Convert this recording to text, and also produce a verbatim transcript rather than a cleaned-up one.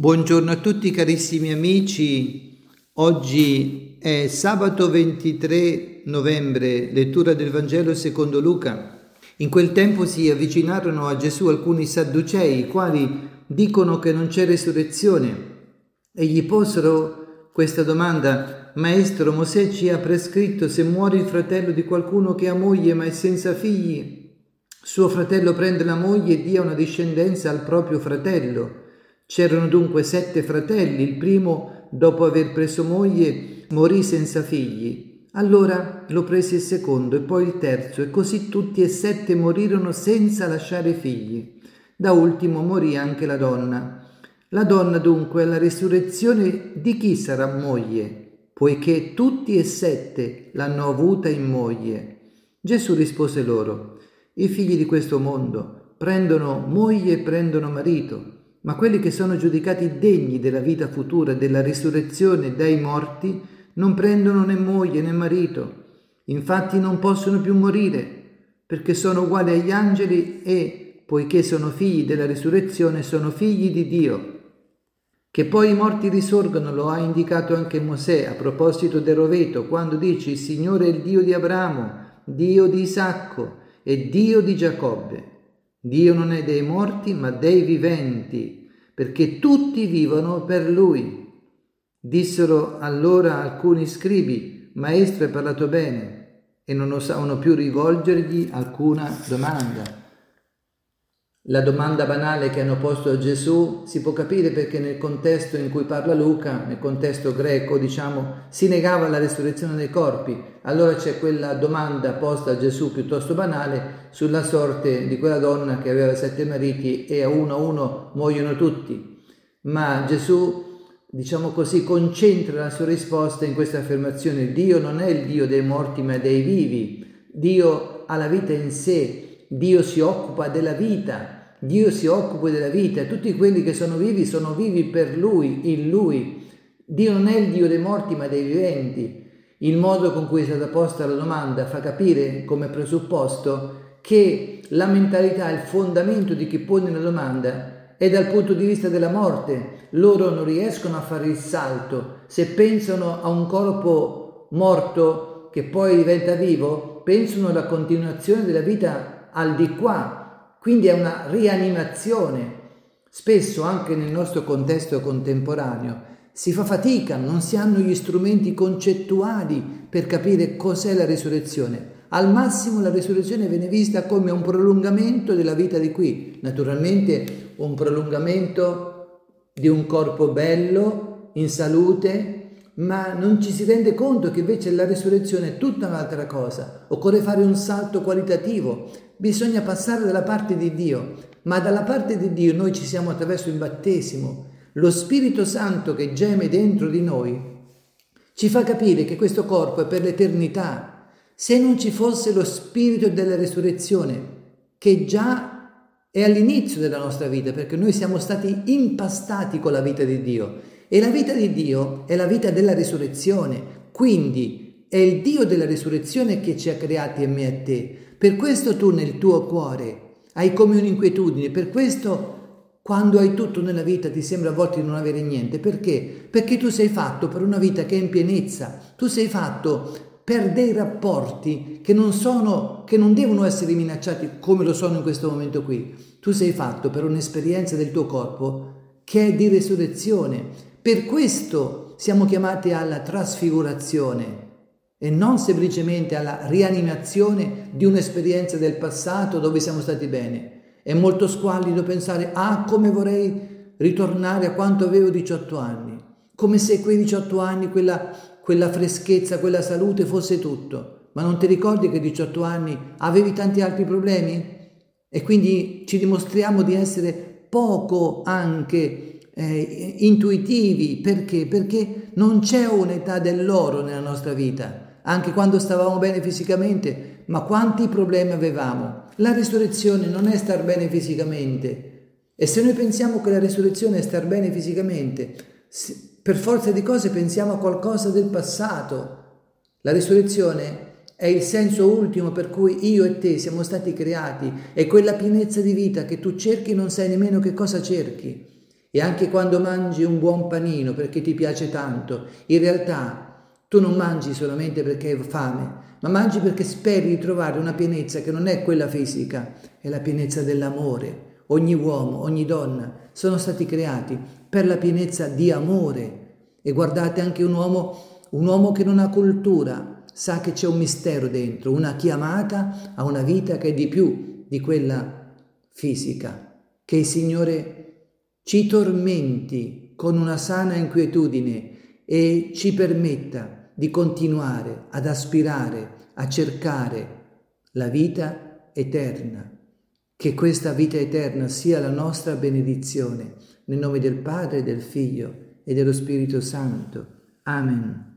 Buongiorno a tutti carissimi amici, oggi è sabato ventitré novembre, lettura del Vangelo secondo Luca. In quel tempo si avvicinarono a Gesù alcuni sadducei, i quali dicono che non c'è resurrezione, e gli posero questa domanda: Maestro, Mosè ci ha prescritto, se muore il fratello di qualcuno che ha moglie ma è senza figli, suo fratello prende la moglie e dia una discendenza al proprio fratello. C'erano dunque sette fratelli, il primo, dopo aver preso moglie, morì senza figli. Allora lo prese il secondo e poi il terzo, e così tutti e sette morirono senza lasciare figli. Da ultimo morì anche la donna. La donna dunque alla risurrezione di chi sarà moglie, poiché tutti e sette l'hanno avuta in moglie? Gesù rispose loro: i figli di questo mondo prendono moglie e prendono marito, ma quelli che sono giudicati degni della vita futura, della risurrezione dai morti, non prendono né moglie né marito. Infatti non possono più morire, perché sono uguali agli angeli e, poiché sono figli della risurrezione, sono figli di Dio. Che poi i morti risorgono lo ha indicato anche Mosè a proposito del roveto, quando dice: il Signore è il Dio di Abramo, Dio di Isacco e Dio di Giacobbe. Dio non è dei morti ma dei viventi, perché tutti vivono per Lui. Dissero allora alcuni scribi: Maestro, hai parlato bene, e non osavano più rivolgergli alcuna domanda. La domanda banale che hanno posto a Gesù si può capire perché nel contesto in cui parla Luca, nel contesto greco, diciamo, si negava la resurrezione dei corpi. Allora c'è quella domanda posta a Gesù piuttosto banale sulla sorte di quella donna che aveva sette mariti e a uno a uno muoiono tutti. Ma Gesù, diciamo così, concentra la sua risposta in questa affermazione: Dio non è il Dio dei morti ma dei vivi. Dio ha la vita in sé. Dio si occupa della vita, Dio si occupa della vita, tutti quelli che sono vivi sono vivi per Lui, in Lui. Dio non è il Dio dei morti ma dei viventi. Il modo con cui è stata posta la domanda fa capire come presupposto che la mentalità, il fondamento di chi pone la domanda è dal punto di vista della morte. Loro non riescono a fare il salto. Se pensano a un corpo morto che poi diventa vivo, pensano alla continuazione della vita al di qua, quindi è una rianimazione. Spesso anche nel nostro contesto contemporaneo si fa fatica, non si hanno gli strumenti concettuali per capire cos'è la risurrezione. Al massimo la risurrezione viene vista come un prolungamento della vita di qui, naturalmente un prolungamento di un corpo bello, in salute, ma non ci si rende conto che invece la risurrezione è tutta un'altra cosa. Occorre fare un salto qualitativo, bisogna passare dalla parte di Dio, ma dalla parte di Dio noi ci siamo attraverso il battesimo. Lo Spirito Santo che geme dentro di noi ci fa capire che questo corpo è per l'eternità. Se non ci fosse lo Spirito della risurrezione, che già è all'inizio della nostra vita, perché noi siamo stati impastati con la vita di Dio, e la vita di Dio è la vita della risurrezione, quindi è il Dio della risurrezione che ci ha creati a me e a te. Per questo tu nel tuo cuore hai come un'inquietudine, per questo quando hai tutto nella vita ti sembra a volte di non avere niente. Perché? Perché tu sei fatto per una vita che è in pienezza, tu sei fatto per dei rapporti che non sono, che non devono essere minacciati come lo sono in questo momento qui. Tu sei fatto per un'esperienza del tuo corpo che è di risurrezione. Per questo siamo chiamati alla trasfigurazione e non semplicemente alla rianimazione di un'esperienza del passato dove siamo stati bene. È molto squallido pensare: ah, come vorrei ritornare a quanto avevo diciotto anni, come se quei diciotto anni, quella, quella freschezza, quella salute fosse tutto. Ma non ti ricordi che a diciotto anni avevi tanti altri problemi? E quindi ci dimostriamo di essere poco anche Eh, intuitivi. Perché? Perché non c'è un'età dell'oro nella nostra vita, anche quando stavamo bene fisicamente, ma quanti problemi avevamo. La risurrezione non è star bene fisicamente, e se noi pensiamo che la risurrezione è star bene fisicamente, per forza di cose pensiamo a qualcosa del passato. La risurrezione è il senso ultimo per cui io e te siamo stati creati, è quella pienezza di vita che tu cerchi e non sai nemmeno che cosa cerchi. E anche quando mangi un buon panino perché ti piace tanto, in realtà tu non mangi solamente perché hai fame, ma mangi perché speri di trovare una pienezza che non è quella fisica, è la pienezza dell'amore. Ogni uomo, ogni donna sono stati creati per la pienezza di amore. E guardate, anche un uomo, un uomo che non ha cultura sa che c'è un mistero dentro, una chiamata a una vita che è di più di quella fisica. Che il Signore ci tormenti con una sana inquietudine e ci permetta di continuare ad aspirare, a cercare la vita eterna. Che questa vita eterna sia la nostra benedizione, nel nome del Padre, del Figlio e dello Spirito Santo. Amen.